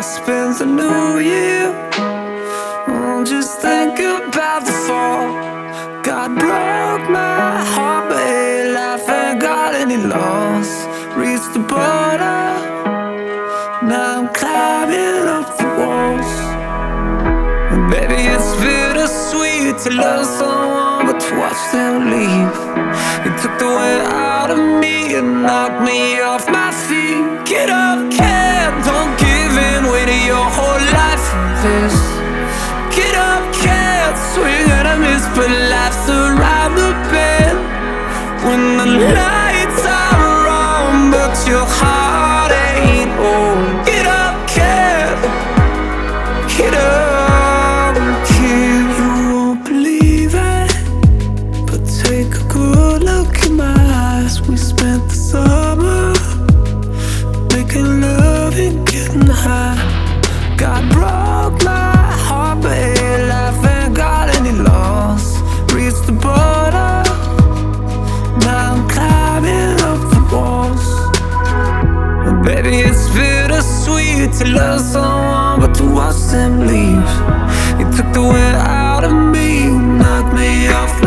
spent the new year just thinking about the fall. God broke my heart, but hey, life ain't got any loss. Reached the border, now I'm climbing up the walls. And baby, it's bittersweet to love someone but to watch them leave. You took the wind out of me and knocked me off my feet. Get up, kid, don't give in, waited your whole life for this. Get up, kid, swing and a miss, but life's around the bend. When the lights are on, but your heart ain't home. Get up, kid, get up, kid. You won't believe it, but take a good look in my eyes. We spent the summer making love and getting high. God broke my heart, but hey, life ain't got any loss. Reached the border, now I'm climbing up the walls. And baby, it's bittersweet to love someone but to watch them leave. You took the wind out of me, knocked me off